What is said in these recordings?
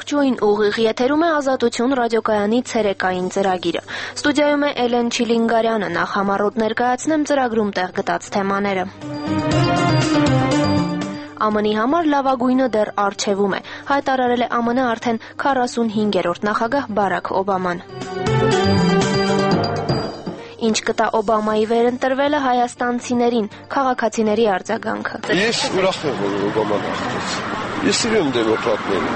Ողջույն, ուղիղ եթերում է Ազատություն ռադիոկայանի ցերեկային ծրագիրը։ Ստուդիայում է Էլեն Չիլինգարյանը, նախ համառոտ ներկայացնեմ ծրագրում տեղ գտած թեմաները։ ԱՄՆ-ի համար լավագույնը դեռ առջևում է, հայտարարել է ԱՄՆ արդեն 45-րդ նախագահ Բարաք Օբաման։ Ինչ կտա Օբամայի վերընտրվելը հայաստանցիներին, քաղաքացիների արձագանքը։ Ես ուրախ եմ, որ Օբաման հաղթեց։ Ես սիրում եմ դեմոկրատներին։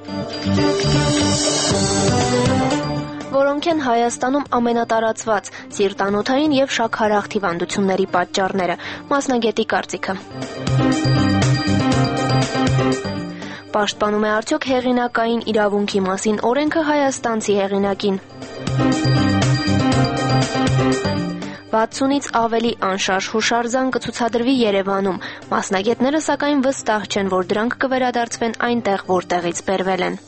Որոնք են Հայաստանում ամենատարածված սիրտանոթային եւ շաքարախ հիվանդությունների պատճառները, մասնագետի կարծիքը։ Պաշտպանում է արդյոք հեղինակային իրավունքի մասին օրենքը հայաստանցի հեղինակին։ 60-ից ավելի անշարժ հուշարձան կցուցադրվի Երևանում, մասնագետները սակայն վստահ չեն, որ դրանք կվերադարձվեն այնտեղ, որտեղից բերվել են։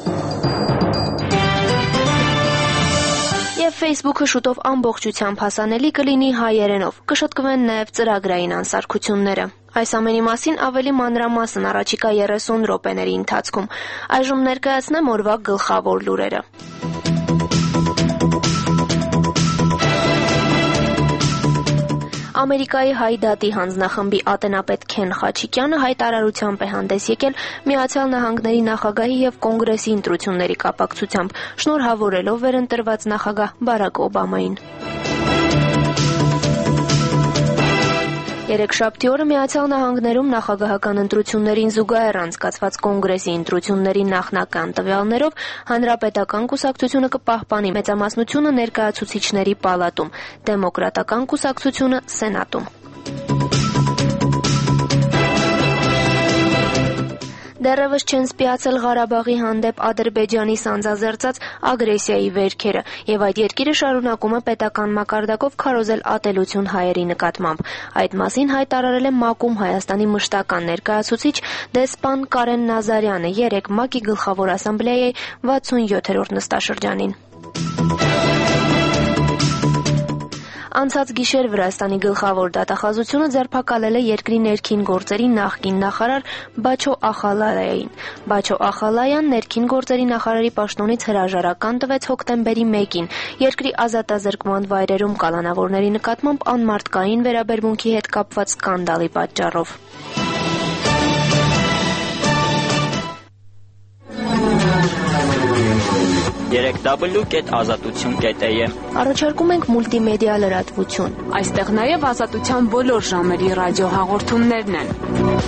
Եվ Facebook-ը շուտով ամբողջությամբ հասանելի կլինի հայերենով, կշտկվեն նաև ծրագրային անսարքությունները։ Այս ամենի մասին ավելի մանրամասն առաջիկա 30 րոպեների ընթացքում։ Այժմ ներկայացնեմ օրվա գլխավոր լուրերը։ Ամերիկայի Հայ դատի հանձնախմբի ատենապետ Քեն Խաչիկյանը հայտարարությամբ է հանդես եկել Միացյալ Նահանգների նախագահի եւ կոնգրեսի ընտրությունների կապակցությամբ, շնորհավորելով վերընտրված նախագահ Բարաք Օբամային։ Երեքշաբթի օրը Միացյալ Նահանգներում նախագահական ընտրություններին զուգահեռ անցկացված կոնգրեսի ընտրությունների նախնական տվյալներով Հանրապետական կուսակցությունը կպահպանի մեծամասնությունը ներկայացուցիչների պալատում, Դեմոկրատական կուսակցությունը սենատում։ Դեռևս չեն սպիացել Ղարաբաղի հանդեպ Ադրբեջանի սանձազերծած ագրեսիայի վերքերը, եւ այդ երկիրը շարունակում է պետական մակարդակով քարոզել ատելություն հայերի նկատմամբ։ Այդ մասին հայտարարել է ՄԱԿ-ում Հայաստանի մշտական ներկայացուցիչ դեսպան Կարեն Նազարյանը 3 ՄԱԿ-ի գլխավոր ասամբլեայի 67-րդ նստաշրջանին։ Անցած գիշեր Վրաստանի գլխավոր դատախազությունը ձերբակալել է երկրի ներքին գործերի նախկին նախարար Բաչո Ախալայային։ Բաչո Ախալայան ներքին գործերի նախարարի պաշտոնից հրաժարական տվեց հոկտեմբերի 1-ին երկրի ազատազրկման վայրերում կալանավորների նկատմամբ անմարդկային վերաբերմունքի հետ կապված սկանդալի պատճառով։ www.azatutun.am Առաջարկում ենք մուլտիմեդիա լրատվություն։ Այստեղ նաև ազատության բոլոր ժամերի ռադիոհաղորդումներն են։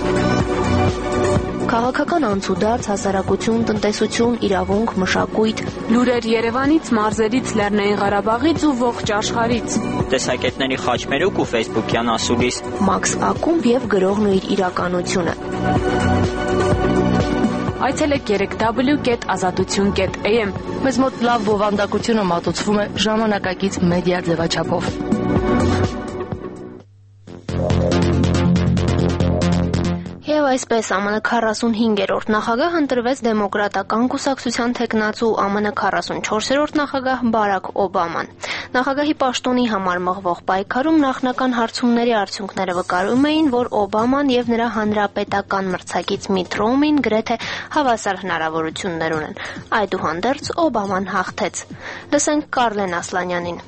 Քաղաքական անցուդարձ, հասարակություն, տնտեսություն, իրավունք, մշակույթ, լուրեր Երևանից, մարզերից, Լեռնային Ղարաբաղից ու ողջ աշխարհից։ Տեսակետների խաչմերուկ ու Facebook-յան ասուլիս։ Մաքս Ակումբ եւ գրողն ու իր իրականությունը։ Այցելեք www.azatutun.am։ Մեզ մոտ լավ բովանդակությունը մատուցվում է ժամանակակից մեդիա ձևաչափով։ Եվ այսպես ԱՄՆ 45-րդ նախագահ ընտրվեց Դեմոկրատական կուսակցության թեկնածու ԱՄՆ 44-րդ նախագահ Բարաք Օբաման։ Նախագահի պաշտոնի համար մղվող պայքարում նախնական հարցումների արդյունքները վկայում էին, որ Օբաման եւ նրա հանրապետական մրցակից Միթ Ռոմնին գրեթե հավասար հնարավորություններ ունեն։ Այդուհանդերձ Օբաման հաղթեց։ Լսենք Կարլեն Ասլանյանին։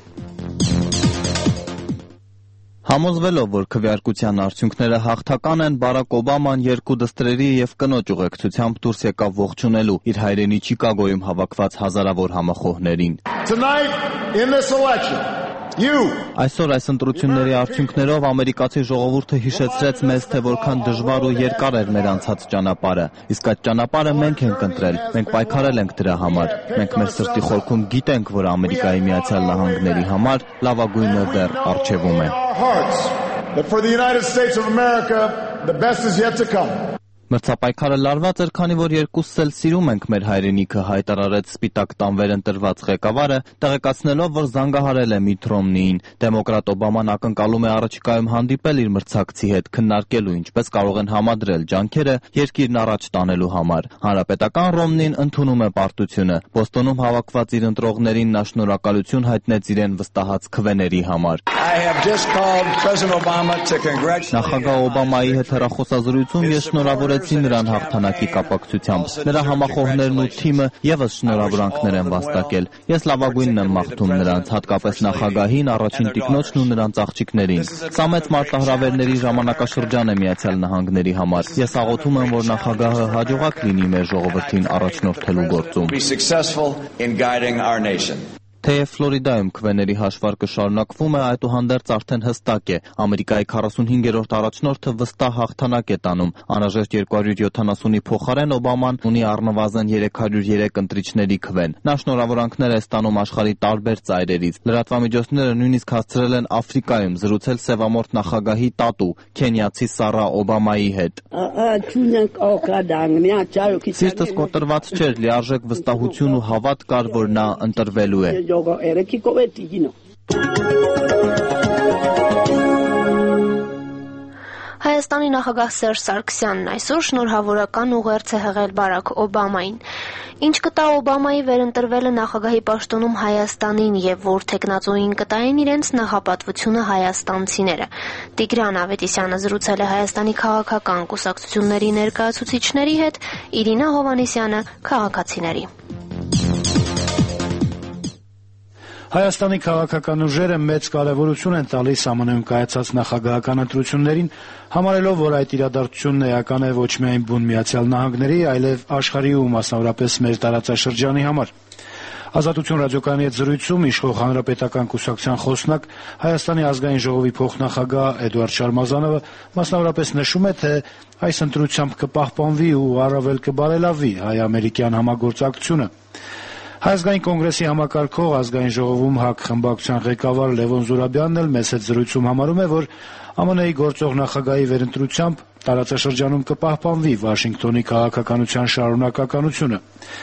Համոզվելով, որ քվեարկության արդյունքները հաղթական են, Բարաք Օբաման 2 դստրերի եւ կնոջ ուղեկցությամբ դուրս եկավ ողջունելու իր հայրենի Չիկագոյում հավաքված հազարավոր համախոհներին։ Այսօր այս ընտրությունների արդյունքներով ամերիկացի ժողովուրդը հիշեցրեց մեզ, թե որքան դժվար ու երկար էր մեր անցած ճանապարհը, իսկ այդ ճանապարհը մենք ենք ընտրել, մենք պայքարել ենք դրա համար, մենք մեր սրտի խորքում գիտենք, որ Ամերիկայի Միացյալ Նահանգների համար լավագույնը դեռ առջևում է։ Մրցապայքարը լարված էր, քանի որ երկուսս էլ սիրում ենք մեր հայրենիքը, հայտարարեց Սպիտակ տան վերընտրված ղեկավարը, տեղեկացնելով, որ զանգահարել է Միթ Ռոմնիին։ Դեմոկրատ Օբաման ակնկալում է առաջիկայում հանդիպել իր մրցակցի հետ, քննարկելու ինչպես կարող են համադրել ջանքերը երկիրն առաջ տանելու համար։ Հանրապետական Ռոմնին ընդունում է պարտությունը։ Բոստոնում հավաքված իր ընտրողներին նա շնորհակալություն հայտնեց իրեն վստահած քվեների համար։ Նախագահ Օբամայի հետ հեռախոսազրույցում ես շնորհավորեցի շնորհավորեցին նրան հաղթանակի կապակցությամբ։ Նրա համախոհներն ու թիմը եւս շնորհավորանքներ են վաստակել։ Ես լավագույնն եմ մաղթում նրանց, հատկապես նախագահին, առաջին տիկնոջն ու նրանց աղջիկներին։ Սա մեծ մարտահրավերների ժամանակաշրջան է Միացյալ Նահանգների համար։ Ես աղոթում եմ, որ նախագահը հաջողակ լինի մեր ժողովրդին առաջնորդելու գործում։ Թեև Ֆլորիդայում քվեների հաշվարկը շարունակվում է, այդուհանդերձ արդեն հստակ է, Ամերիկայի 45-րդ առաջնորդը վստահ հաղթանակ է տանում։ Անհրաժեշտ 270-ի փոխարեն Օբաման ունի առնվազն 303 ընտրիչների քվեն։ Նա շնորհավորանքներ է ստանում աշխարհի տարբեր ծայրերից։ Լրատվամիջոցները նույնիսկ հասցրել են Աֆրիկայում զրուցել սևամորթ նախագահի տատու, քենիացի Սարա Օբամայի հետ։ Սիրտս կոտրված չէր, լիարժեք վստահություն ու հավատ կար, որ նա ընտրվելու է։ Հայաստանի նախագահ Սերժ Սարգսյանն այսօր շնորհավորական ուղերձ է հղել Բարաք Օբամային։ Ինչ կտա Օբամայի վերընտրվելը նախագահի պաշտոնում Հայաստանին եւ որ թեկնածուին կտային իրենց նախապատվությունը հայաստանցիները։ Տիգրան Ավետիսյանը զրուցել է Հայաստանի քաղաքական կուսակցությունների ներկայացուցիչների հետ, Իրինա Հովհաննիսյանը քաղաքացիների։ Հայաստանի քաղաքական ուժերը մեծ կարևորություն են տալիս ԱՄՆ-ում կայացած նախագահական ընտրություններին, համարելով, որ այդ իրադարձությունն էական է ոչ միայն բուն Միացյալ Նահանգների, այլև աշխարհի ու մասնավորապես մեր տարածաշրջանի համար։ Ազատություն ռադիոկայանի հետ զրույցում իշխող Հանրապետական կուսակցության խոսնակ Հայաստանի ազգային ժողովի փոխնախագահ Էդուարդ Շարմազանովը մասնավորապես նշում է, թե այս ընտրությամբ կպահպանվի ու առավել կբարելավի հայ-ամերիկյան համագործակցությունը։ Հայազգային կոնգրեսի համակարգող ազգային ժողովում ՀԱԿ խմբակցության ղեկավար Լևոն Զուրաբյանն էլ մեծ հետ զրույցում համարում է, որ ԱՄՆ-ի գործող նախագահի վերընտրությամբ տարածաշրջանում կպահպանվի Վաշինգտոնի քաղաքականության շարունակականությունը։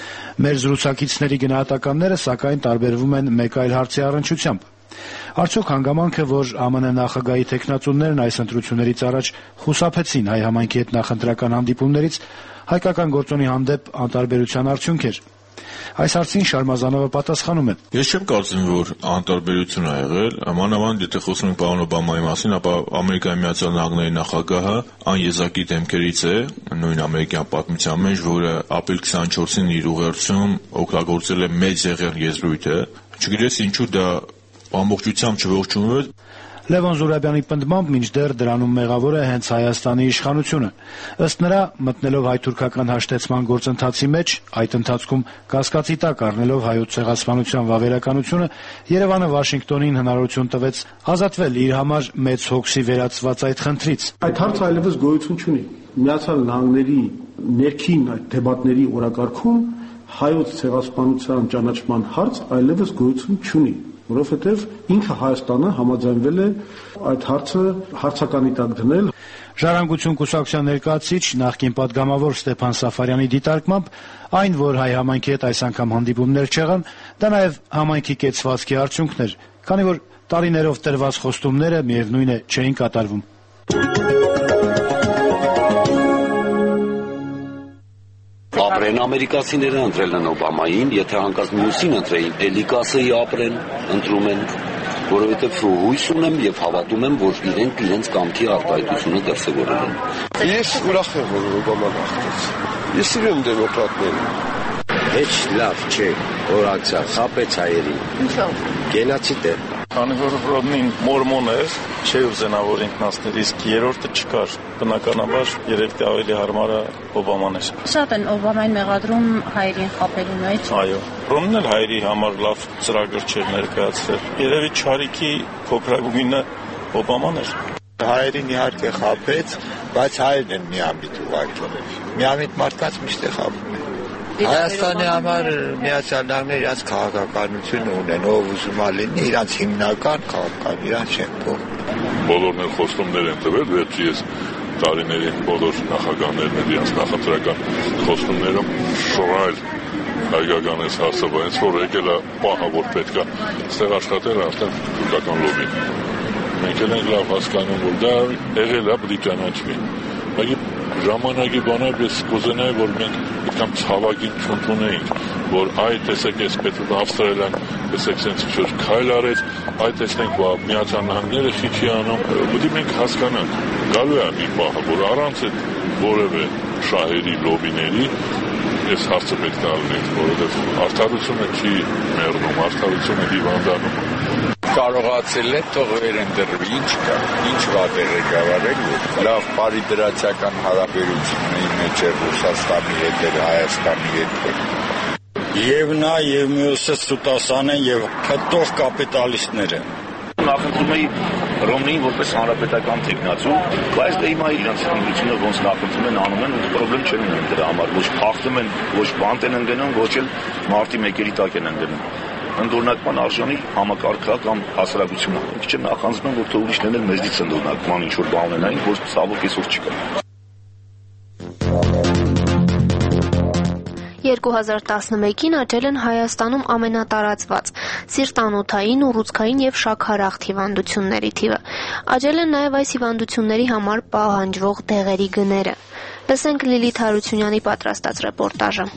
Մեր զրուցակիցների գնահատականները սակայն տարբերվում են մեկ այլ հարցի առնչությամբ։ Արդյոք հանգամանք է, որ ԱՄՆ նախագահի թեկնածուներն այս ընտրություններից առաջ խուսափեցին հայ համայնքի հետ նախընտրական հանդիպումներից, հայկական գործոնի հանդեպ անտարբերության արդյունք էր։ Այս հարցին Շարմազանովը պատասխանում է. Ես չեմ կարծում, որ անտարբերություն ա եղել, մանավանդ եթե խոսում ենք պարոն Օբամայի մասին, ապա Ամերիկայի Միացյալ Նահանգների նախագահը անեզակի դեմքերից է, նույն ամերիկյան պատմության մեջ, որը ապրիլ 24-ին իր ուղերձում օգտագործել է մեծ եղեռ եզրույթը, չգիտես ինչու դա ամբողջությամբ չողջունվում է։ Լևոն Զուրաբյանի պնդմամբ մինչդեռ դրանում մեղավոր է հենց Հայաստանի իշխանությունը։ Ըստ նրա, մտնելով հայ-թուրքական հաշտեցման գործընթացի մեջ, այդ ընթացքում կասկածի տակ առնելով հայոց ցեղասպանության վավերականությունը, Երևանը Վաշինգտոնին հնարավորություն տվեց ազատվել իր համար մեծ հոգսի վերածված այդ խնդրից։ Այդ հարցը այլևս գոյություն չունի։ Միացյալ Նահանգների ներքին այդ դեպատների օրակարգում հայոց ցեղասպանության ճանաչման հարց այլևս գոյություն չունի, որովհետև ինքը Հայաստանը համաձայնվել է այդ հարցը հարցականի տակ դնել։ Ժառանգություն կուսակցության ներկայացուցիչ նախկին падգամավոր Ստեփան Սաֆարյանի դիտարկմամբ այն, որ հայ համայնքի հետ այս անգամ հանդիպումներ չեղան, դա նաև համայնքի կեցվածքի արդյունքն էր, քանի որ տարիներով տրված խոստումները միևնույն է չէին կատարվում։ Ապրեն ամերիկացիները ընտրել են Օբամային, եթե հանկարծ մյուսին ընտրեին, էլի կասեի ապրեն, ընտրում են, որովհետև հույս ունեմ եւ հավատում եմ, որ իրենք իրենց կամքի արտահայտությունը դրսևորել են։ Ես ուրախ եմ, որ Օբաման հաղթեց։ Ես սիրում դեմոկրատներին։ Heç լավ չէ, որ ակցիա խապեց հայերին։ Ինչա՞վ։ Գենոցիդ է։ Քանի որ Ռոդնին մորմոն էր, չէ ուզենա որ ինքնացներ, իսկ երրորդը չկար։ Բնականաբար երևի ավելի հարմարը Օբաման էր։ Շատ են Օբամային մեղադրում հայերին խաբելու մեջ։ Այո։ Ռոդնին էլ հայերի համար լավ ծրագիր չէր ներկայացրել։ Երևի չարիքի փոքրագույնը Օբաման էր։ Հայերին իհարկե խաբեց, բայց հայերն են միամիտ ուղղակի։ Միամիտ մարդկանց միշտ է խաբում։ Հայաստանի համար Միացյալ Նահանգները իրաց քաղաքականությունը ունեն, ով ուզում է լինի, իրանց հիմնական քաղաքական, իրանց չեն փոխում։ Բոլորն էլ խոստումներ են տվել, վերջի ես տարիներին բոլոր նախագահներն են իրաց նախընտրական խոստումներում շռայլ հայկական այս հարցը, բայց որ եկել է պահը, որ պետք է ստեղ աշխատել արդեն թուրքական լոբին։ Մենք էլ ենք լավ հասկանում, որ դա եղել է, պետք է ճանաչվի։ Բայց ժամանակի բանով ես կուզենայի, որ մենք այդքան ցավագին չընդունեինք, որ այ տեսեք ես պետք է Ավստրալիան, տեսեք sense ինչ-որ քայլ արեց, այ տեսնենք, որ Միացյալ Նահանգները քիչ անում, պետք է մենք հասկանանք, գալու է մի պահ, որ առանց այդ որևէ շահերի, լոբիների այս հարցը պետք է լինի, որովհետև արդարությունը չի մեռնում, արդարությունը հիվանդանում։ Կարողացել է թող վերընտրվի, ինչ վատեր է գավարել, լավ պարիդրացիական հարաբերությունների մեջ է Ռուսաստանի հետ էր, Հայաստանի հետ։ Եվ նա եւ մյուսը սուտասան են եւ փտող կապիտալիստներ են։ Նախընտրում էի Ռոմնիին որպես հանրապետական տեխնացու, բայց դե հիմա իրենց ընդդիմությունը ոնց նախընտրում են անում են, ու խնդրեմ չեն ունեն դրա համար, ոչ փախտում են, ոչ բանտ են ընկնում, ոչ էլ մարտի 1-երի տակ են ընկնում։ Ընդօրինակման արժանի համակարգը կամ հասարակությունը։ Ինչ չեմ նախանձնում, որ թող ուրիշներն էլ մեզնից ընդօրինակման ինչ որ բան ունենային, որ ցավոք այսօր չկա։ 2011-ին աճել են Հայաստանում ամենատարածված սիրտանոթային, ուռուցքային եւ շաքարախտ հիվանդությունների թիվը։ Աճել են նաեւ այս հիվանդությունների համար պահանջվող դեղերի գները։ Լսենք Լիլիթ Հարությունյանի պատրաստած ռեպորտաժը։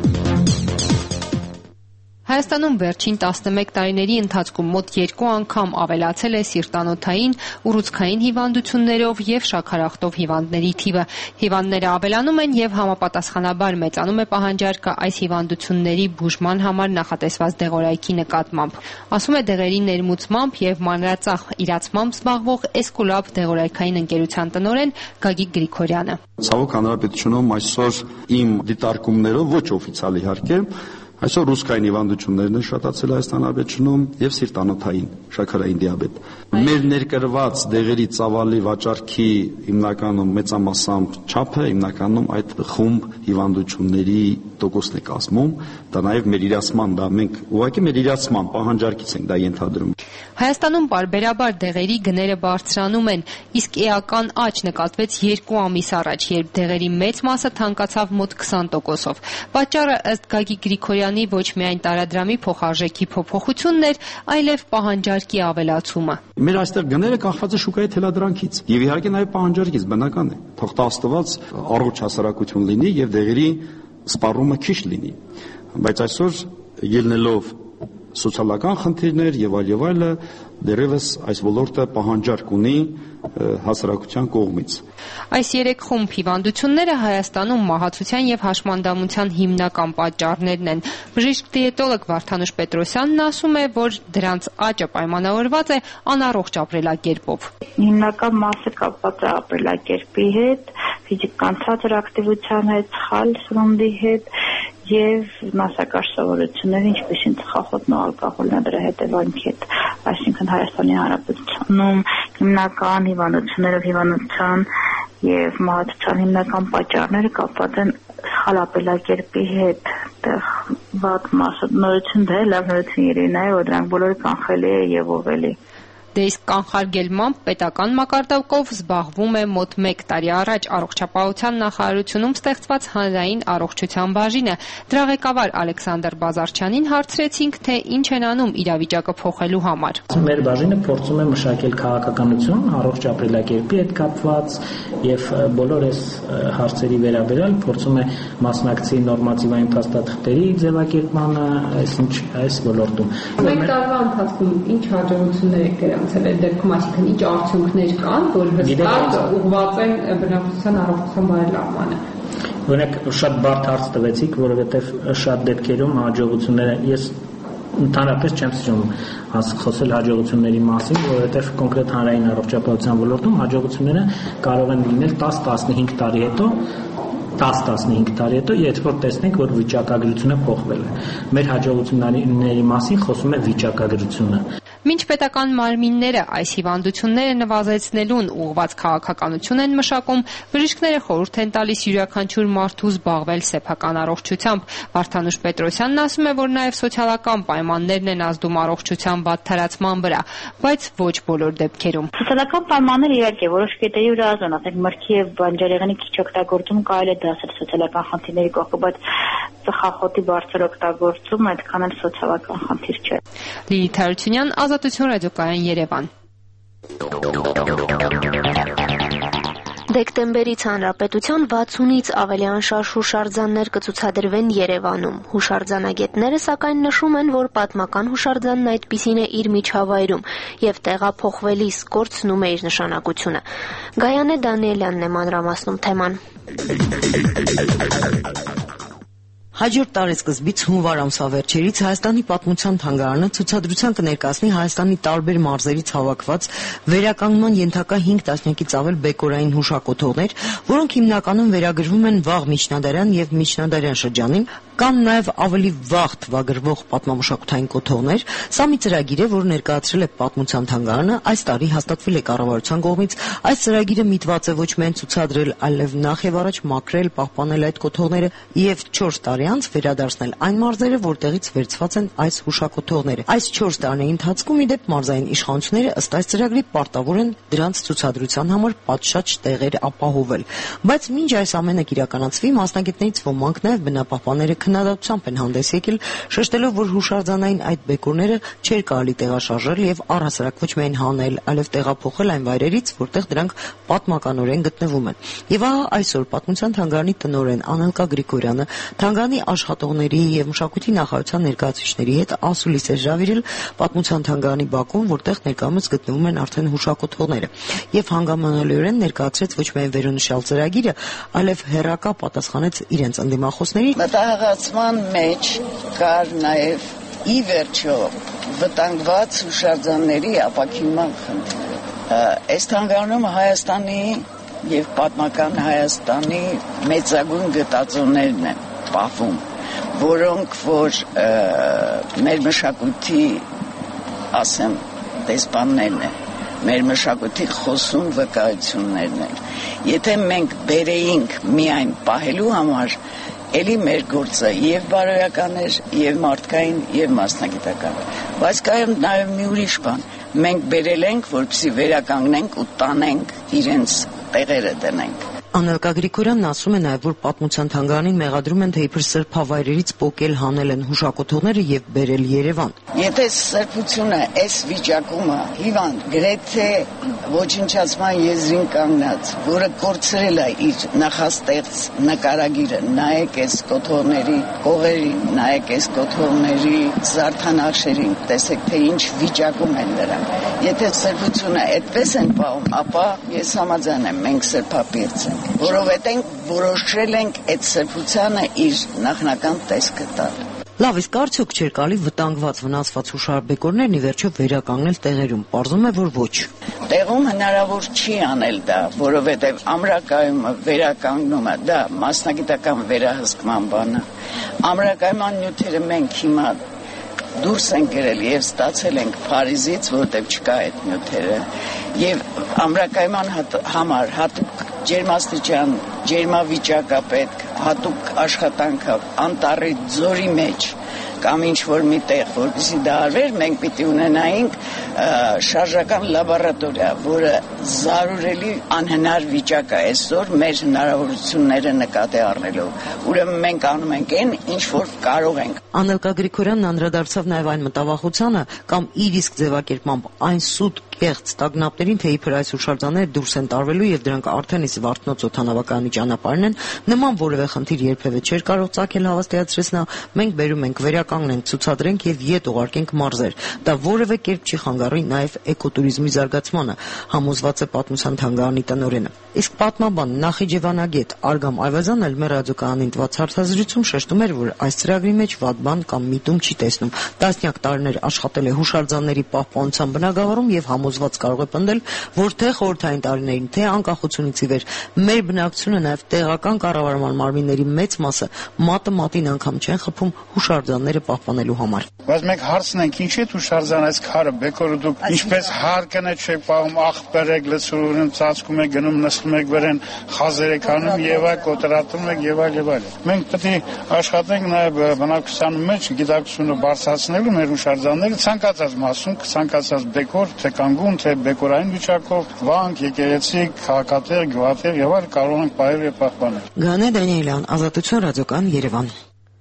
Հայաստանում վերջին 11 տարիների ընթացքում մոտ 2 անգամ ավելացել է սիրտանոթային, ուռուցքային հիվանդություններով եւ շաքարախտով հիվանդների թիվը։ Հիվանդները ավելանում են եւ համապատասխանաբար մեծանում է պահանջարկը այս հիվանդությունների բուժման համար նախատեսված դեղորայքի նկատմամբ, ասում է դեղերի ներմուծմամբ եւ մանրածախ իրացմամբ զբաղվող Էսկուլաբ դեղորայքային ընկերության տնօրեն Գագիկ Գրիգորյանը։ Ցավոք հանրապետությունում այսօր իմ դիտարկումներով ոչ օֆիցիալ իհարկե այսօր ռուսկային հիվանդություններն են շատացել Հայաստան Հանրապետությունում եւ սիրտանոթային շաքարային դիաբետ։ Մեր ներկրված դեղերի ծավալի վաճառքի հիմնականում մեծամասամբ չափը հիմնականում այդ խումբ հիվանդությունների տոկոսն է կազմում, դա նաեւ մեր իրացման, դա մենք ուղղակի մեր իրացման պահանջարկից ենք դա ենթադրում։ Հայաստանում պարբերաբար դեղերի գները բարձրանում են, իսկ էական աճ նկատվեց 2 ամիս առաջ, երբ դեղերի մեծ մասը թանկացավ մոտ 20%-ով։ Պատճառը ըստ Գագիկ Գրիգորյանի ոչ միայն տարադրամի փոխարժեքի փոփոխությունն էր, այլև պահանջարկի ավելացումը։ Մեր այստեղ գները կախված է շուկայի թելադրանքից եւ իհարկե նաեւ պահանջարկից, բնական է։ Թող տա Աստված առողջ հասարակություն լինի եւ դեղերի սպառումը քիչ լինի։ Բայց այսօր ելնելով սոցիալական խնդիրներ եւ այլը դերևս այս ոլորտը պահանջարկ ունի հասարակության կողմից։ Այս 3 խումբ հիվանդությունները Հայաստանում մահացության եւ հաշմանդամության հիմնական պատճառներն են։ Բժիշկ դիետոլոգ Վարդանուշ Պետրոսյանն ասում է, որ դրանց աճը պայմանավորված է անառողջ ապրելակերպով։ Հիմնական մասը կապված է ապրելակերպի հետ, ֆիզիկական ցածր ակտիվության հետ, սխալ սննդի հետ եւ մասնակարգ սովորություններ, ինչպիսին ծխախոտն ու ալկոհոլն դրա հետևանքի հետ, այսինքն Հայաստանի Հանրապետությունում հիմնական հիվանդություններով հիվանդության եւ մահացության հիմնական պատճառները կապված են սխալ ապրելակերպի հետ, այդտեղ վատ մասնորություն դե լավ նորություն երևի նաեւ որ դրանք բոլորը կանխելի է եւ ողելի։ Դե իսկ կանխարգելմամբ պետական մակարդակով զբաղվում է մոտ 1 տարի առաջ Առողջապահության նախարարությունում ստեղծված հանրային առողջության բաժինը։ Դրա ղեկավար Ալեքսանդր Բազարչյանին հարցրեցինք, թե ինչ են անում իրավիճակը փոխելու համար։ Մեր բաժինը փորձում է մշակել քաղաքականություն առողջ ապրելակերպի հետ կապված եւ բոլոր այս հարցերի վերաբերյալ փորձում է մասնակցի նորմատիվային փաստաթղթերի ձևակերպմանը, այս ոլորտում։ Մեկ տարվա ընթացքում ինչ հաջողություններ եք գրանցել դեպքում, այսինքն ինչ արդյունքներ կան, որ հստակ ուղղված են բնակչության առողջության բարելավմանը։ Օրինակ շատ բարդ հարց տվեցիք, որովհետեւ շատ դեպքերում հաջողությունները ես ընդհանրապես չեմ սիրում խոսել հաջողությունների մասին, որովհետեւ կոնկրետ հանրային առողջապահության ոլորտում հաջողությունները կարող են լինել 10-15 տարի հետո 10-15 տարի հետո, երբ որ տեսնենք, որ վիճակագրությունը փոխվել է։ Մեր հաջողությունների մասին խոսում է վիճակագրությունը։ Մինչ պետական մարմինները այս հիվանդությունները նվազեցնելուն ուղղված քաղաքականություն են մշակում, բժիշկները խորհուրդ են տալիս յուրաքանչյուր մարդու զբաղվել սեփական առողջությամբ։ Վարդանուշ Պետրոսյանն ասում է, որ նաև սոցիալական պայմաններն են ազդում առողջության վատթարացման վրա, բայց ոչ բոլոր դեպքերում։ Սոցիալական պայմանները իհարկե որոշ կետերի վրա ազդում, ասենք մրգի եւ բանջարեղենի քիչ օգտագործում կարելի է դասել սոցիալական խնդիրների կողքը, բայց ծխախոտի բարձր օգտագործում այդքան էլ սոցիալական խնդիր չէ։ Լիլիթ Հարությունյան, Ազատություն ռադիոկայան, Երևան։ Դեկտեմբերից հանրապետության 60-ից ավելի անշարժ հուշարձաններ կցուցադրվեն Երևանում։ Հուշարձանագետները սակայն նշում են, որ պատմական հուշարձանն այդպիսին է իր միջավայրում եւ տեղափոխվելիս կորցնում է իր նշանակությունը։ Գայանե Դանիելյանն է մանրամասնում թեման։ Հաջորդ տարեսկզբից հունվար ամսվա վերջերից Հայաստանի պատմության թանգարանը ցուցադրության կներկայացնի Հայաստանի տարբեր մարզերից հավաքված վերականգնման ենթակա 5 տասնյակից ավել բեկորային հուշակոթողներ, որոնք հիմնականում վերագրվում են վաղ միջնադարյան եւ միջնադարյան շրջանին, կան նաև ավելի վաղ թվագրվող պատմամշակութային կոթողներ։ Սա մի ծրագիր է, որ ներկայացրել է պատմության թանգարանը, այս տարի հաստատվել է կառավարության կողմից։ Այս ծրագիրը միտված է ոչ միայն ցուցադրել, այլև նախ եւ առաջ մաքրել, պահպանել այդ կոթողները եւ 4 տարի անց վերադարձնել այն մարզերը, որտեղից վերցված են այս հուշակոթողները։ Այս 4 տարիների ընթացքում ի դեպ մարզային իշխանությունները ըստ այս ծրագրի պարտավոր են դրանց ցուցադրության համար պատշաճ տեղեր ապահովել։ Բայց մինչ այս ամենը իրականացվի, մասնագետներից ոմանք նաև բնապահպանները քննադատությամբ են հանդես եկել, շեշտելով, որ հուշարձանային այդ բեկորները չէր կարելի տեղաշարժել եւ առհասարակ ոչ միայն հանել, այլև տեղափոխել այն վայրերից, որտեղ դրանք պատմականորեն գտնվում են։ Եվ ահա այսօր պատմության թանգարանի տնօրեն Անելկա Գրիգորյանը թանգարանի աշխատողների եւ մշակույթի նախարարության ներկայացուցիչների հետ ասուլիս է հրավիրել պատմության թանգարանի բակում, որտեղ ներկայումս գտնվում են արդեն հուշակոթողները, եւ հանգամանալիորեն ներկայացրեց ոչ միայն վերոնշյալ ծրագիրը, այլև հերակա պատասխանեց իրենց ընդդիմախոսների մտահղացման մեջ կար նաև ի վերջո վտանգված հուշարձանների ապաքինման խնդիրը։ Այս թանգարանում Հայաստանի եւ պատմական Հայաստանի մեծագույն գտածոներն են պահվում, որոնք որ մեր մշակույթի, ասեմ, դեսպաններն են, մեր մշակույթի խոսուն վկայություններն են։ Եթե մենք բերեինք միայն պահելու համար, էլի մեր գործը եւ բարոյական էր, եւ մարդկային, եւ մասնագիտական։ Բայց կայում նաեւ մի ուրիշ բան։ Մենք բերել ենք, որպեսզի վերականգնենք ու տանենք իրենց տեղերը դնենք։ Անելկա Գրիգորյանն ասում է նաև, որ պատմության թանգարանին մեղադրում են, թե իբր սրբավայրերից պոկել հանել են հուշակոթողները եւ բերել Երևան։ Եթե սրբությունը այս վիճակումը հիվանդ գրեթե ոչնչացման եզրին կանգնած, որը կորցրել է իր նախաստեղծ նկարագիրը, նայեք այս կոթողների կողերին, նայեք այս կոթողների զարդանախշերին, տեսեք թե ինչ վիճակում են դրանք։ Եթե սրբությունը այդպես են պահում, ապա ես համաձայն եմ, մենք սրբապիղծ ենք, որովհետև որոշել ենք այդ սրբությանը իր նախնական տեսքը տալ։ Լավ, իսկ արդյոք չէր կարելի վտանգված վնասված հուշարձաններն ի վերջո վերականգնել տեղերում։ Պարզվում է, որ ոչ։ Տեղում հնարավոր չի անել դա, որովհետև ամրակայումը, վերականգնումը, դա մասնագիտական վերահսկման բան է։ Ամրակայման նյութերը մենք հիմա դուրս են գրել եւ ստացել ենք Փարիզից, որտեղ չկա այդ նյութերը, եւ ամրակայման համար հատուկ ջերմաստիճան, ջերմավիճակ է պետք, հատուկ աշխատանք է, անտառի ձորի մեջ կամ ինչ-որ մի տեղ, որպեսզի դա արվեր, մենք պիտի ունենայինք շարժական լաբորատորիա, որը զարուրելի անհնար վիճակ է այսօր մեր հնարավորությունները նկատի առնելով։ Ուրեմն մենք անում ենք այն, ինչ որ կարող ենք։ Անելկա Գրիգորյանն անդրադարձավ նաև այն մտավախությանը կամ իր իսկ ձևակերպմամբ այն սուտ կեղծ տագնապներին, թե իբր այս հուշարձանները դուրս են տարվելու եւ դրանք արդեն իսկ Վարդնոց օդանավակայանի ճանապարհն են, նման որևէ խնդիր երբևէ չէր կարող ծագել, հավաստիացրեց նա։ Մենք բերում ենք վերականգնենք, ցուցադրենք եւ ետ ուղարկենք մարզեր։ Դա որևէ կերպ չի խանգարի նաեւ էկոտուրիզմի զարգացմանը, համոզված է պատմության թանգարանի տնօրենը։ Իսկ պատմաբան նախիջևանագետ Արգամ Այվազյանն էլ մեր ռադիոկայանին տված հարցազրույցում շեշտում էր, որ այս ծրագրի մեջ վատ բան կամ միտում չի տեսնում։ Տասնյակ տարիներ աշխատել է հուշարձանների պահպանության բնագավառում եւ համոզված կարող է պնդել, որ թե խորհրդային տարիներին, թե անկախությունից ի վեր մեր բնակչությունը նաեւ տեղական կառավարման մարմինների մեծ մասը մատը մատին անգամ չեն խփում հուշարձանները պահպանելու համար։ Բայց մենք հարցն ենք, ինչի՞ է հուշարձան այս քարը բեկորը դուք ինչպես հարկն է չեք պահում, աղբեր եք լցուրում, ծածկում եք գնում, նստում եք վրան, խազեր եք անում եւ այլ կոտրատում եք եւ այլ եւ այլ։ Մենք պետք է աշխատենք նաեւ բնակչության մեջ գիտակցությունը բարձրացնելու մեր հուշարձանները ցանկացած մասում, ցանկացած բեկոր, թե կանգուն, թե բեկորային վիճակով, վանք, եկեղեցի, քաղաքատեղ, գյուղատեղ եւ այլ կարող ենք պահել եւ պահպանել։ Գայանե Դանիելյան, Ազատություն ռադիոկայան, Երևան։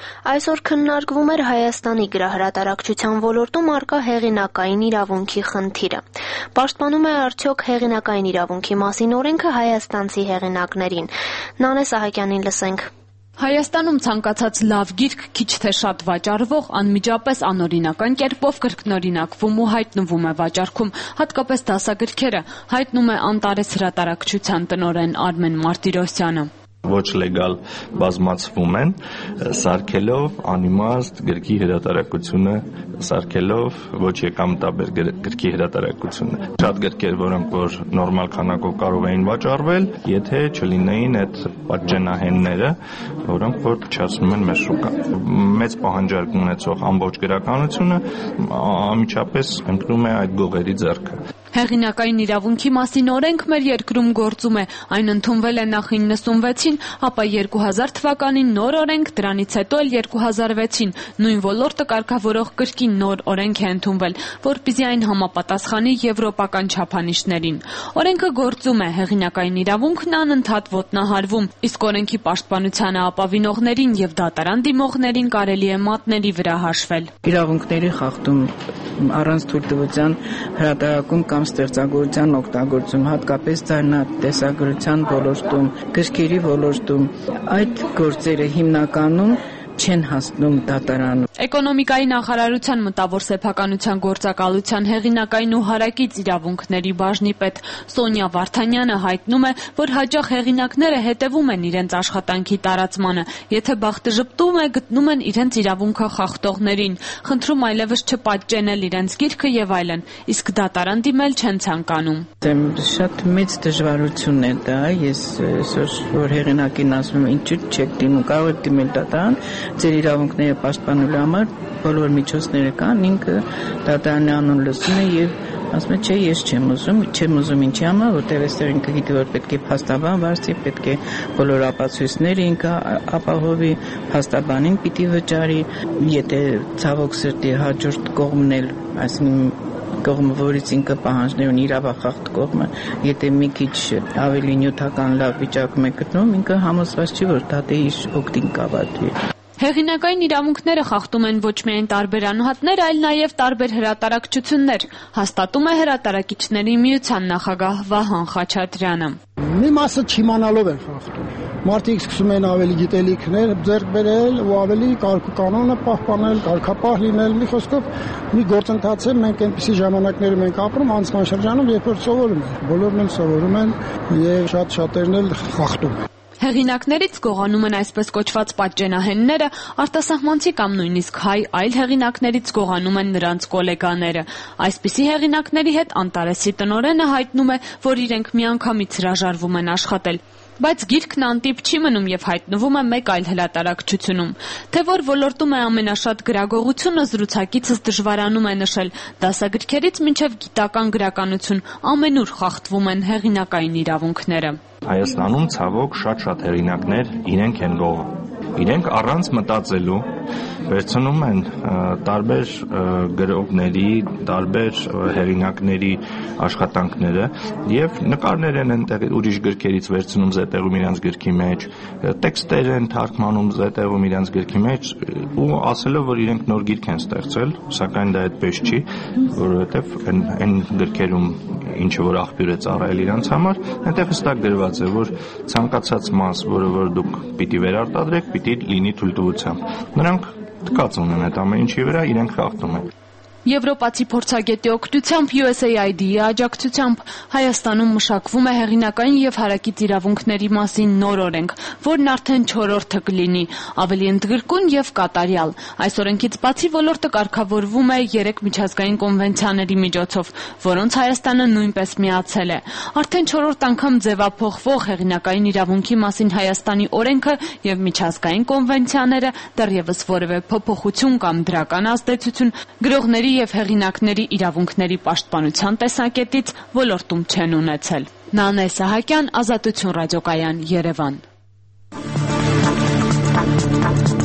Այսօր քննարկվում էր Հայաստանի գրահրատարակչության ոլորտում առկա հեղինակային իրավունքի խնդիրը։ Պաշտպանում է արդյոք հեղինակային իրավունքի մասին օրենքը հայաստանցի հեղինակներին։ Նանե Սահակյանին լսենք։ Հայաստանում ցանկացած լավ գիրք քիչ թե շատ վաճառվող անմիջապես անօրինական կերպով կրկնօրինակվում ու հայտնվում է վաճառքում, հատկապես դասագրքերը, հայտնում է Անտարես հրատարակչության տնօրեն Արմեն Մարտիրոսյանը։ Ոչ լեգալ բազմացվում են, սարքելով անիմաստ գրքի հրատարակությունը, սարքելով ոչ եկամտաբեր գրքի հրատարակությունը։ Շատ գրքեր, որոնք որ նորմալ քանակով կարող էին վաճառվել, եթե չլինեին այդ պատճենահենները, որոնք որ փչացնում են մեր շուկան։ Մեծ պահանջարկ ունեցող ամբողջ գրականությունը անմիջապես ընկնում է այդ գողերի ձեռքը։ Հեղինակային իրավունքի մասին օրենք մեր երկրում գործում է, այն ընդունվել է նախ 96-ին, ապա 2000 թվականին նոր օրենք, դրանից հետո էլ 2006-ին, նույն ոլորտը կարգավորող կրկին նոր օրենք է ընդունվել, որպեսզի այն համապատասխանի եվրոպական չափանիշներին։ Օրենքը գործում է, հեղինակային իրավունքն անընդհատ ոտնահարվում, իսկ օրենքի պաշտպանությանը ապավինողներին եւ դատարան դիմողներին կարելի է մատների վրա հաշվել։ Իրավունքների խախտում առանց թույլտվության հրատարակում կամ ստեղծագործության օգտագործում, հատկապես ձայնատեսագրության ոլորտում, գրքերի ոլորտում, այդ գործերը հիմնականում չեն հասնում դատարան։ Էկոնոմիկայի նախարարության մտավոր սեփականության գործակալության հեղինակային ու հարակից իրավունքների բաժնի պետ Սոնյա Վարդանյանը հայտնում է, որ հաճախ հեղինակները հետևում են իրենց աշխատանքի տարածմանը, եթե բախտը ժպտում է, գտնում են իրենց իրավունքը խախտողներին, խնդրում այլևս չպատճենել իրենց գիրքը եւ այլն, իսկ դատարան դիմել չեն ցանկանում։ Շատ մեծ դժվարություն է դա, ես այսօր որ հեղինակին ասում եմ, ինչու չեք դիմում, կարող եք դիմել դատարան, ձեր իրավունքները պաշտպանելու համար բոլոր միջոցները կան, ինքը դատարանի անուն լսում է եւ ասում է, չէ, ես չեմ ուզում ինչի համար, որտեղ այստեղ ինքը գիտի, որ պետք է փաստաբան վարձի, պետք է բոլոր ապացույցները ինքը ապահովի, փաստաբանին պիտի վճարի, եթե ցավոք սրտի հաջորդ կողմն էլ, այսինքն կողմը, որից ինքը պահանջներ ունի, իրավախախտ կողմը, եթե մի քիչ ավելի նյութական լավ վիճակում է գտնում, ինքը համոզված չի, որ դա դե իր օգտին կավարտվի։ Հեղինակային իրավունքները խախտում են ոչ միայն տարբեր անհատներ, այլ նաև տարբեր հրատարակչություններ, հաստատում է Հրատարակիչների միության նախագահ Վահան Խաչատրյանը։ Մի մասը չիմանալով են խախտում։ Մարդիկ սկսում են ավելի գիտելիքներ ձեռք բերել ու ավելի կարգուկանոնը պահպանել, կարգապահ լինել։ Մի խոսքով մի գործընթաց է, մենք այնպիսի ժամանակներում ենք ապրում, անցման շրջանում, երբ որ սովորում են, բոլորն էլ սովորում են եւ շատ-շատերն էլ խախտում են։ Հեղինակներից գողանում են այսպես կոչված պատճենահենները, արտասահմանցի կամ նույնիսկ հայ այլ հեղինակներից գողանում են նրանց գոլեգաները։ Այսպիսի հեղինակների հետ Անտարեսի տնօրենը հայտնում է, որ իրենք միանգամից հրաժարվում են աշխատել։ Բայց գիրքն անտիպ չի մնում եւ հայտնվում է մեկ այլ հրատարակչությունում։ Թե որ ոլորտում է ամենաշատ գրագողությունը, զրուցակիցս դժվարանում է նշել։ Դասագրքերից մինչև գիտական գրականություն ամենուր խախտվում են հեղինակային իրավունքները։ Հայաստանում ցավոք շատ հեղինակներ իրենք են գողը։ Իրենք առանց մտածելու վերցնում են տարբեր գրողների, տարբեր հեղինակների աշխատանքները եւ նկարներ են այնտեղ ուրիշ գրքերից վերցնում զետեղում իրենց գրքի մեջ, տեքստեր են թարգմանում զետեղում իրենց գրքի մեջ ու ասելով, որ իրենք նոր գիրք են ստեղծել, սակայն դա այդպես չի, որովհետեւ այն գրքերում ինչը որ աղբյուր է ծառայել իրենց համար, այնտեղ հստակ գրված է, որ ցանկացած մաս, որը որ դուք պիտի վերարտադրեք, պիտի լինի թույլտվությամբ։ Նրանք թքած ունեն այդ ամեն ինչի վրա, իրենք խախտում են։ Եվրոպացի փորձագետի օգնությամբ USAID-ի աջակցությամբ Հայաստանում մշակվում է հեղինակային եւ հարակից իրավունքների մասին նոր օրենք, որն արդեն 4-րդը կլինի, ավելի ընդգրկուն եւ կատարյալ։ Այս օրենքից բացի ոլորտը կարգավորվում է 3 միջազգային կոնվենցիաների միջոցով, որոնց Հայաստանը նույնպես միացել է։ Արդեն 4-րդ անգամ ձևափոխվող հեղինակային իրավունքի մասին Հայաստանի օրենքը եւ միջազգային կոնվենցիաները դեռևս որևէ փոփոխություն կամ դրական ազդեցություն գրողների եւ հեղինակների իրավունքների պաշտպանության տեսակետից ոլորտում չեն ունեցել։ Նանե Սահակյան, Ազատություն ռադիոկայան, Երևան։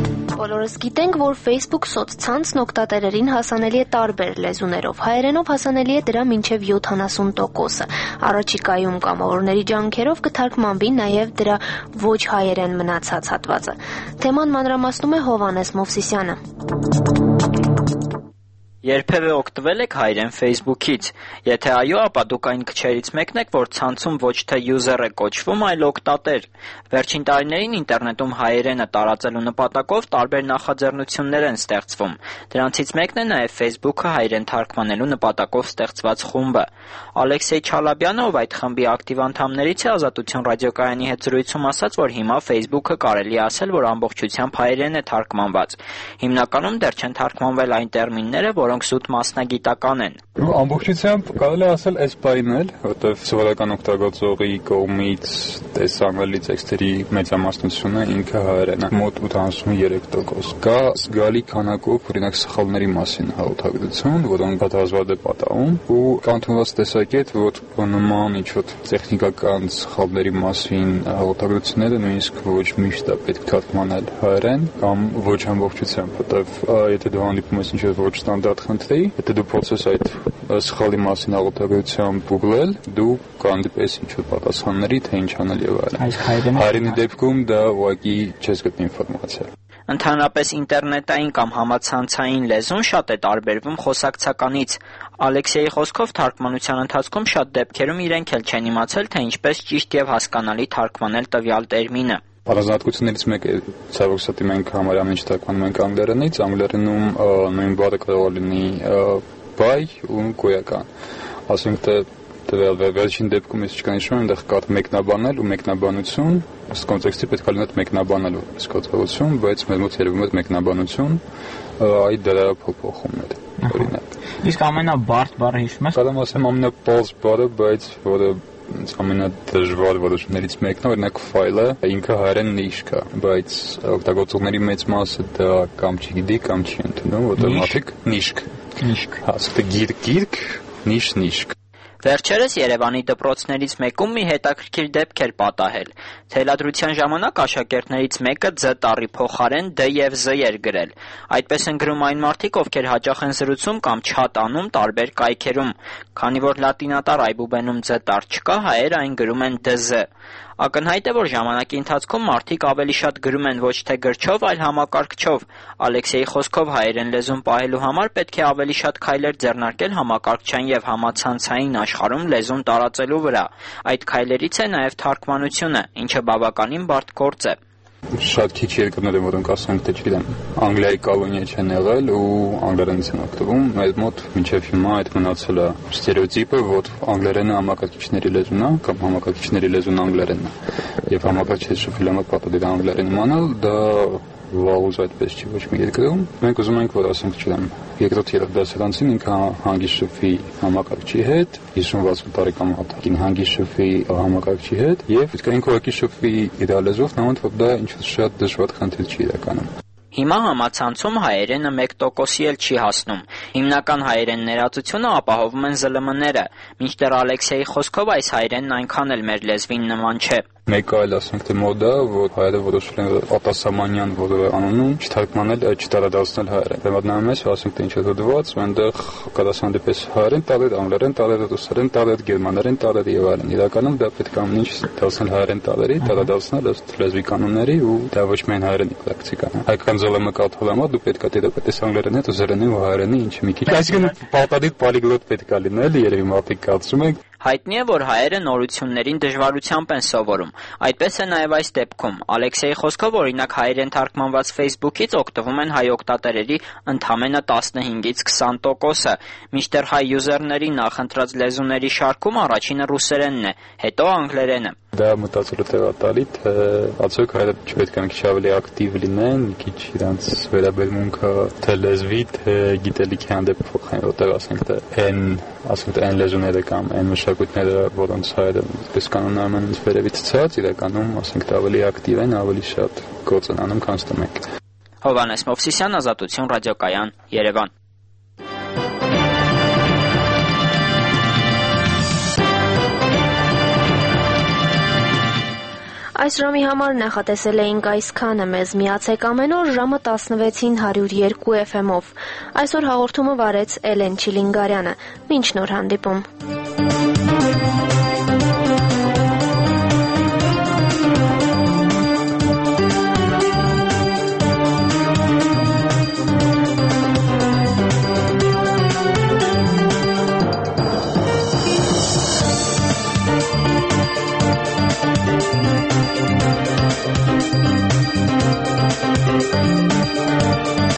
Բոլորս գիտենք, որ Facebook սոցցանցն օգտատերերին հասանելի է տարբեր լեզուներով։ Հայերենով հասանելի է դրա մինչև 70%-ը։ Առաջիկայում կամավորների ջանքերով կթարգմանվի նաև դրա ոչ հայերեն մնացած հատվածը։ Թեման մանրամասնում է Հովհաննես Մովսիսյանը։ Երբևէ օգտվել եք հայերեն Facebook-ից։ Եթե այո, ապա դուք այն քչերից մեկն եք, որ ցանցում ոչ թե user է կոչվում, այլ օգտատեր։ Վերջին տարիներին ինտերնետում հայերենը տարածելու նպատակով տարբեր նախաձեռնություններ են ստեղծվում։ Դրանցից մեկն է նաև Facebook-ը հայերեն թարգմանելու նպատակով ստեղծված խումբը։ Ալեքսեյ Չալաբյանը, ով այդ խմբի ակտիվ անդամներից է, Ազատություն ռադիոկայանի հետ զրույցում ասաց, որ հիմա Facebook-ը կարելի է ասել, որ ամբողջությամբ հայերեն է թարգմանված։ Հիմնականում դեռ չեն թարգմանվել այն տերմինները, որոնք զուտ մասնագիտական են։ Ամբողջությամբ կարելի ասել այս բանն էլ, որտեղ սովորական օգտագործողի կողմից տեսանելի տեքստերի մեծամասնությունը ինքը հայերեն է, մոտ 83%։ Կա զգալի քանակով, օրինակ, սխալների մասին հաղորդագրություն, որոնք պատահազվադ է պատահում, ու կա ընդունված տեսակետ, որ նման ինչ-որ տեխնիկական սխալների մասին հաղորդագրությունները նույնիսկ ոչ միշտ է պետք թարգմանել հայերեն կամ ոչ ամբողջությամբ, որտեղ եթե դու հանդիպում ես ինչ-որ ոչ ստանդարտ խնդրի, եթե դու փորձես այդ սխալի մասին հաղորդագրությամբ Google-ել, դու կհանդիպես ինչ-որ պատասխանների, թե ինչ անել եւ այլն։ Հայերենի դեպքում դա ուղղակի չես գտնի ինֆորմացիա։ Ընդհանրապես ինտերնետային կամ համացանցային լեզուն շատ է տարբերվում խոսակցականից։ Ալեքսեյի խոսքով թարգմանության ընթացքում շատ դեպքերում իրենք էլ չեն իմացել, թե ինչպես ճիշտ եւ հասկանալի թարգմանել տվյալ տերմինը։ Առանձնահատկություններից մեկը ցավոք սրտի մենք համարյա ինչ թարգմանում ենք անգլերենից, անգլերենում նույն բառը կարող է լինի բայ ու գոյական։ Ասենք թե վերջին դեպքում ես չկան հիշում, այնտեղ կա մեկնաբանել ու մեկնաբանություն, ըստ կոնտեքստի պետք է լինի մեկնաբանելու սկսվածություն, բայց մեր մոտ երևում է մեկնաբանություն, այդ դրա փոփոխումն է, օրինակ։ Իսկ ամենաբարդ բառը հիշում ես։ Կարող եմ ասեմ ամենապարզ բառը, բայց որը ամենադժվար որոշումներից մեկն է, օրինակ ֆայլը ինքը հայերեն նիշկ է, բայց օգտագործողների մեծ մասը դա կամ չգիտի, կամ չի ընդունում, որտեղ մարդիկ նիշկ, ասում գիրք, նիշկ։ Վերջերս Երևանի դպրոցներից մեկում մի հետաքրքիր դեպք էր պատահել։ Թելադրության ժամանակ աշակերտներից մեկը ձ տառի փոխարեն դ եւ զ էր գրել։ Այդպես են գրում այն մարդիկ, ովքեր հաճախ են զրուցում կամ չաթ անում տարբեր կայքերում։ Քանի որ լատինատար այբուբենում ձ տառ չկա, հայերը այն գրում են դզ։ Ակնհայտ է, որ ժամանակի ընթացքում մարդիկ ավելի շատ գրում են ոչ թե գրչով, այլ համակարգչով։ Ալեքսեյի խոսքով հայերեն լեզուն պահելու համար պետք է ավելի շատ քայլեր ձեռնարկել համակարգչային եւ համացանցային աշխարհում լեզուն տարածելու վրա։ Այդ քայլերից է նաեւ թարգմանությունը, ինչը բավականին բարդ գործ է։ Շատ քիչ երկրներ են, որոնք ասենք թե չգիտեմ, Անգլիայի կոլոնիա չեն եղել ու անգլերենից են օգտվում։ Մեր մոտ մինչև հիմա այդ մնացել է ստերեոտիպը, որ անգլերենը համակարգիչների լեզուն է կամ համակարգիչների լեզուն անգլերենն է։ Եվ համակարգիչի շփվելը պատահել անգլերեն իմանալ, դա վաղուց այդպես չի ոչ մի երկրում։ Մենք ուզում ենք, որ ասենք, չգիտեմ, երկրորդ դասարանցին ինքը հանգիստ շփվի համակարգչի հետ, 50-60 տարեկան հատակին հանգիստ շփվի համակարգչի հետ եւ ինքը ուղղակի շփվի իր լեզվով, նույնիսկ որ դա ինչ-որ շատ դժվար խնդիր չի իրականում։ Հիմա համացանցում հայերենը 1%-ի էլ չի հասնում։ Հիմնական հայերեն ներածությունը ապահովում են ԶԼՄ-ները, մինչդեռ Ալեքսեյի խոսքով այս հայերենն այնքան էլ մեր լեզվին նման չէ։ Մեկը այլ ասենք թե մոդա, որ հայերը որոշել են արտասահմանյան որևէ անունում չթարգմանել, չտարադարձնել հայերեն։ Վերադառնում ես, ասենք թե ինչ է դրված, այնտեղ կդասանդեպես հայերեն տարել, անգլերեն տարել, ռուսերեն տարել, գերմաներեն տարել եւ այլն։ Իրականում դա պետք է ամեն ինչ դարձնել հայերեն տարերի, տարադարձնել ըստ լեզվի կանոնների ու դա ոչ միայն հայերենի պրակտիկա է։ Հայկական ԶԼՄ կաթողամա դու պետք է դիտես անգլերենի, ռուսերենի ու հայերենի ինչ մի քիչ։ Այսինքն պարտադիր պոլիգլոտ պետք է լինել, երևի մարդիկ կարծում են։ Հայտնի է, որ հայերը նորություններին դժվարությամբ են սովորում։ Այդպես է նաև այս դեպքում։ Ալեքսեյի խոսքով, օրինակ, հայերեն թարգմանված Facebook-ից օգտվում են հայ օգտատերերի ընդամենը 15-ից 20%-ը, մինչդեռ հայ յուզերների նախընտրած լեզուների շարքում առաջինը ռուսերենն է, հետո անգլերենը։ Դա մտածելու տեղատալի, թե արդյոք հայերը չպետք է մի քիչ ավելի ակտիվ լինեն, մի քիչ իրանց վերաբերմունքը թե լեզվի, թե գիտելիքի հանդեպ փոխեն, որտեղ ասենք թե այն լեզուները կամ այն մշակույթները, որոնց հայերը դες կանոնում են վերևից ցած, իրականում ասենք թե ավելի ակտիվ են, ավելի շատ գործ են անում, քան մենք։ Հովհաննես Մովսիսյան, Ազատություն ռադիոկայան, Երևան։ Այս ժամի համար նախատեսել էինք այսքանը, մեզ միացեք ամեն օր ժամը 16-ին 102 FM-ով։ Այսօր հաղորդումը վարեց Էլեն Չիլինգարյանը։ Մինչ նոր հանդիպում։